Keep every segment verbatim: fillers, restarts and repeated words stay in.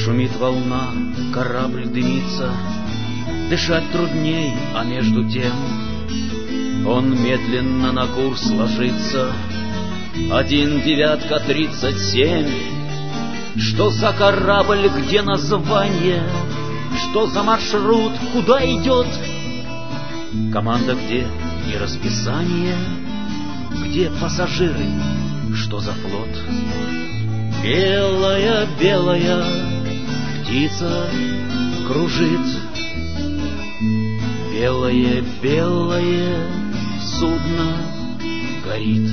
Шумит волна, корабль дымится, дышать трудней, а между тем он медленно на курс ложится. Один девятка тридцать семь. Что за корабль, где название? Что за маршрут, куда идет? Команда где и расписание? Где пассажиры, что за флот? Белая, белая птица кружит, белое, белое судно горит.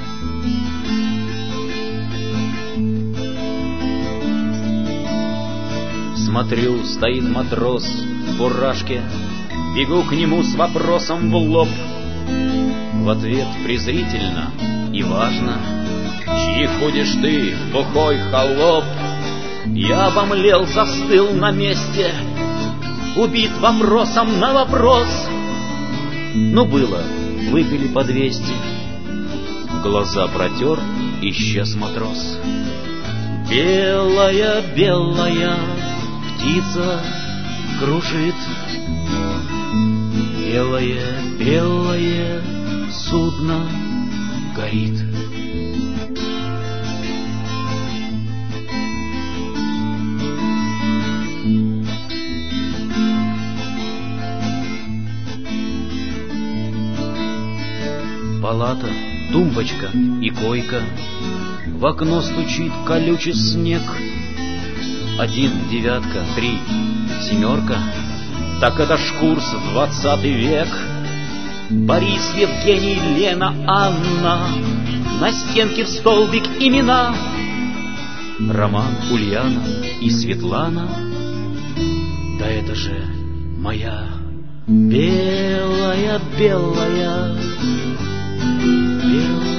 Смотрю, стоит матрос в фуражке, бегу к нему с вопросом в лоб. В ответ презрительно и важно: чьих будешь ты, бухой холоп? Я обомлел, застыл на месте, убит вопросом на вопрос. Ну было, выпили по двести, глаза протер, исчез матрос. Белая, белая птица кружит, белое, белое судно горит. Палата, тумбочка и койка, в окно стучит колючий снег. Один, девятка, три, семерка, так это ж курс в двадцатый век. Борис, Евгений, Лена, Анна, на стенке в столбик имена. Роман, Ульяна и Светлана, да это же моя белая, белая, белая.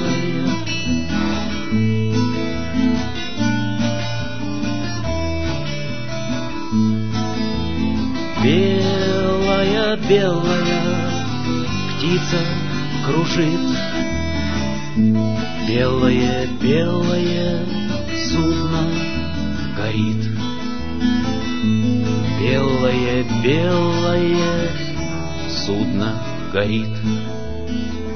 Белая, белая птица кружит, белое, белое судно горит. Белое, белое судно горит.